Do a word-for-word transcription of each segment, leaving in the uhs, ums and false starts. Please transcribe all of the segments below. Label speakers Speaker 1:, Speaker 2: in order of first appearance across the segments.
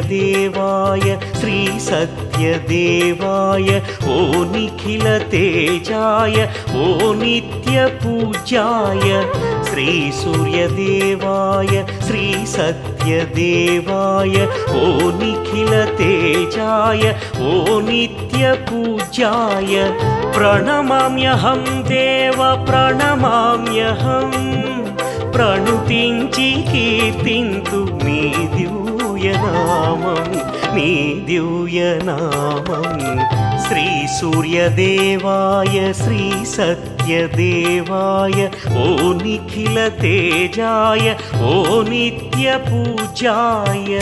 Speaker 1: श्रीसूर्यदेवाय श्रीसत्यदेवाय ओ निखिलतेजाय ओ नित्यपूज्याय श्रीसूर्यदेवाय श्रीसत्यदेवाय ओ निखिलतेजाय ओ नित्यपूज्याय प्रणमाम्यहं देव प्रणमाम्यहं प्रणुतिंचि कीर्तिंतु नी दिव्यनामं नी दिव्यनामं श्रीसूर्यदेवाय श्रीसत्यदेवाय ओ निखिलतेजाय ओ नित्यपूज्याय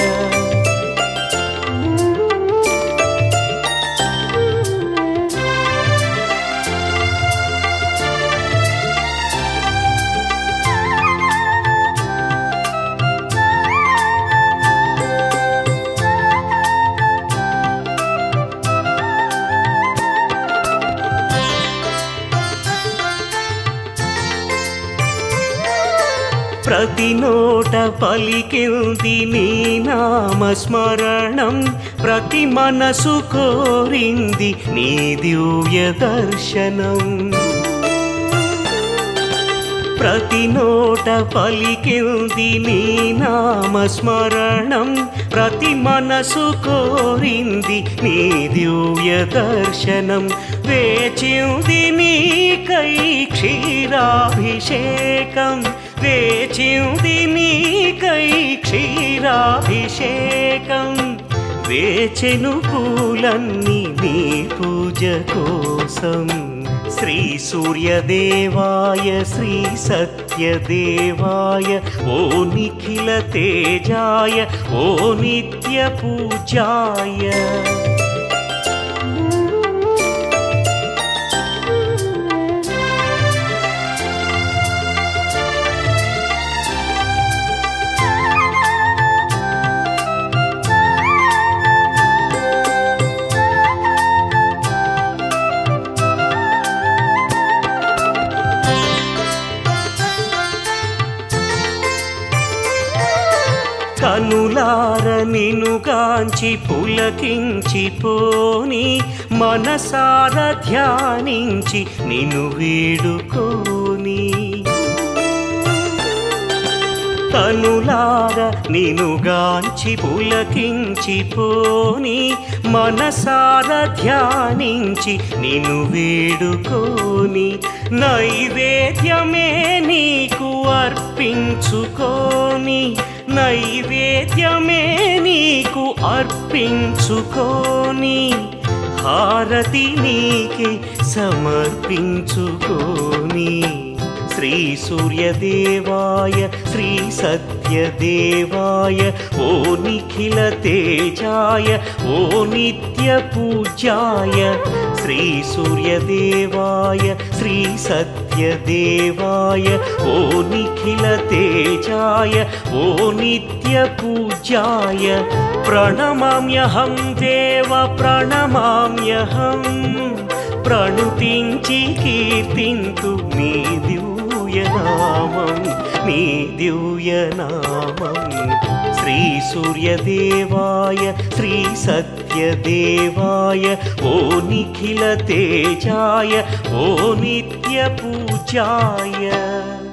Speaker 1: ప్రతి నోట పలికింది నీ నామస్మరణం ప్రతి మనసు కోరింది నీ దివ్య దర్శనం ప్రతి నోట పలికింది నీ నామస్మరణం ప్రతి మనసు కోరింది నీ దివ్య దర్శనం వేచింది నీకై క్షీరాభిషేకం వేచింది నీకై క్షీరాభిషేకం వేచెను పూలన్నీ నీ పూజ కోసం श्रीसूर्यदेवाय श्रीसत्यदेवाय ओ निखिलतेजाय ओ नित्यपूज्याय కనులార నిన్నుగాంచి పులకించిపోని మనసార ధ్యానించి నిన్ను వేడుకోని కనులార నిన్నుగాంచి పులకించిపోని మనసార ధ్యానించి నిన్ను వేడుకోని నైవేద్యమే నీకు అర్పించుకోని నైవేద్యమే నీకు అర్పించుకోని హారతి నీకే సమర్పించుకోని श्रीसूर्यदेवाय श्रीसत्यदेवाय ओ निखिलतेजाय ओ नित्यपूज्याय श्रीसूर्यदेवाय श्रीसत्यदेवाय ओ निखिलतेजाय ओ नित्यपूज्याय प्रणमाम्यहं देव प्रणमाम्यहं प्रणुतिंचि कीर्तिंतु नी दिव्यनामं नी दिव्यनामं श्रीसूर्यदेवाय श्रीसत्यदेवाय ओ निखिलतेजाय ओ नित्यपूज्याय।